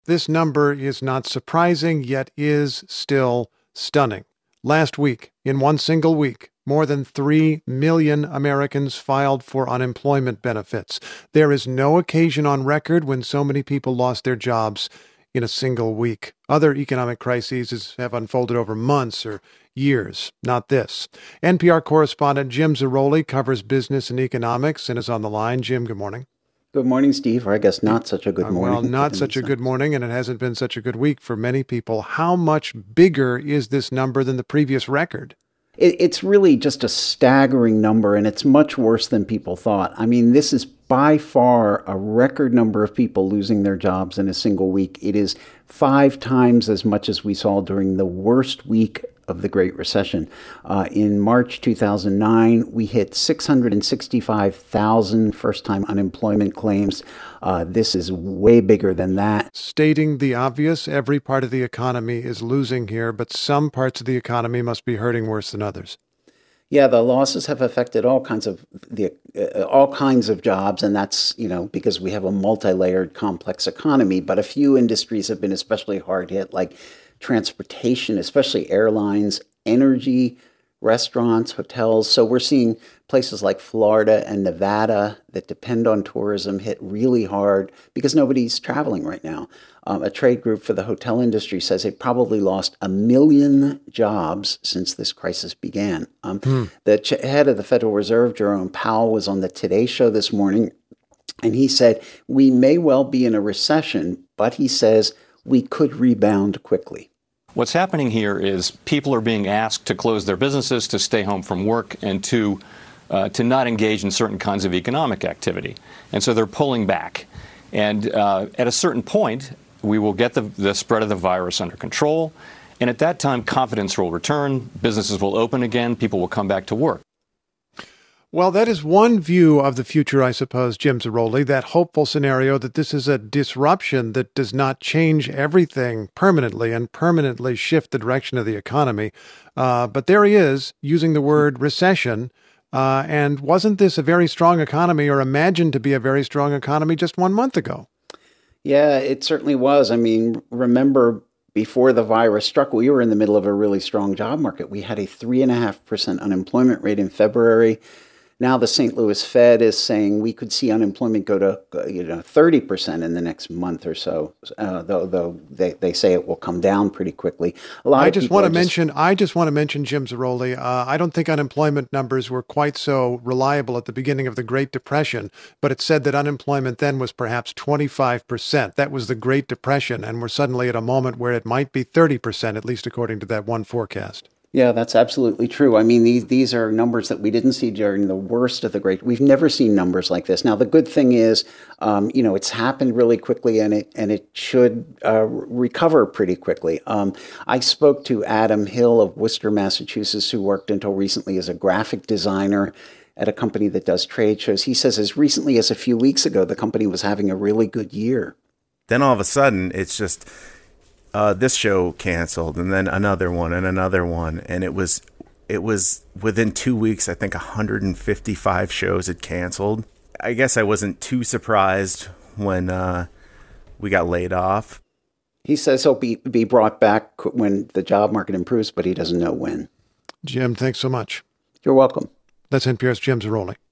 This number is not surprising, yet is still stunning. Last week, in one single week, more than 3 million Americans filed for unemployment benefits. There is no occasion on record when so many people lost their jobs in a single week. Other economic crises have unfolded over months or years, not this. NPR correspondent Jim Zarroli covers business and economics and is on the line. Jim, good morning. Good morning, Steve, or I guess not such a good morning. Well, not such a good morning, and it hasn't been such a good week for many people. How much bigger is this number than the previous record? It's really just a staggering number, and it's much worse than people thought. I mean, this is by far a record number of people losing their jobs in a single week. It is 5 times as much as we saw during the worst week of the Great Recession. In March 2009, we hit 665,000 first-time unemployment claims. This is way bigger than that. Stating the obvious, every part of the economy is losing here, but some parts of the economy must be hurting worse than others. Yeah, the losses have affected all kinds of jobs, and that's, because we have a multi-layered, complex economy. But a few industries have been especially hard hit, like transportation, especially airlines, energy, restaurants, hotels. So we're seeing places like Florida and Nevada that depend on tourism hit really hard because nobody's traveling right now. A trade group for the hotel industry says it probably lost 1 million jobs since this crisis began. The head of the Federal Reserve, Jerome Powell, was on the Today Show this morning, and he said, we may well be in a recession, but he says we could rebound quickly. What's happening here is people are being asked to close their businesses, to stay home from work, and to not engage in certain kinds of economic activity. And so they're pulling back. And at a certain point, we will get the spread of the virus under control. And at that time, confidence will return, businesses will open again, people will come back to work. Well, that is one view of the future, I suppose, Jim Zarroli, that hopeful scenario that this is a disruption that does not change everything permanently and permanently shift the direction of the economy. But there he is using the word recession. And wasn't this a very strong economy, or imagined to be a very strong economy, just 1 month ago? Yeah, it certainly was. I mean, remember, before the virus struck, we were in the middle of a really strong job market. We had a 3.5% unemployment rate in February. Now the St. Louis Fed is saying we could see unemployment go to 30% in the next month or so, though they say it will come down pretty quickly. I just want to mention, Jim Zarroli, I don't think unemployment numbers were quite so reliable at the beginning of the Great Depression, but it said that unemployment then was perhaps 25%. That was the Great Depression, and we're suddenly at a moment where it might be 30%, at least according to that one forecast. Yeah, that's absolutely true. I mean, these are numbers that we didn't see during the worst of the Great. We've never seen numbers like this. Now, the good thing is, it's happened really quickly, and it should recover pretty quickly. I spoke to Adam Hill of Worcester, Massachusetts, who worked until recently as a graphic designer at a company that does trade shows. He says as recently as a few weeks ago, the company was having a really good year. Then all of a sudden, it's just this show canceled, and then another one, and it was within 2 weeks. I think 155 shows had canceled. I guess I wasn't too surprised when we got laid off. He says he'll be brought back when the job market improves, but he doesn't know when. Jim, thanks so much. You're welcome. That's NPR's Jim Zarroli.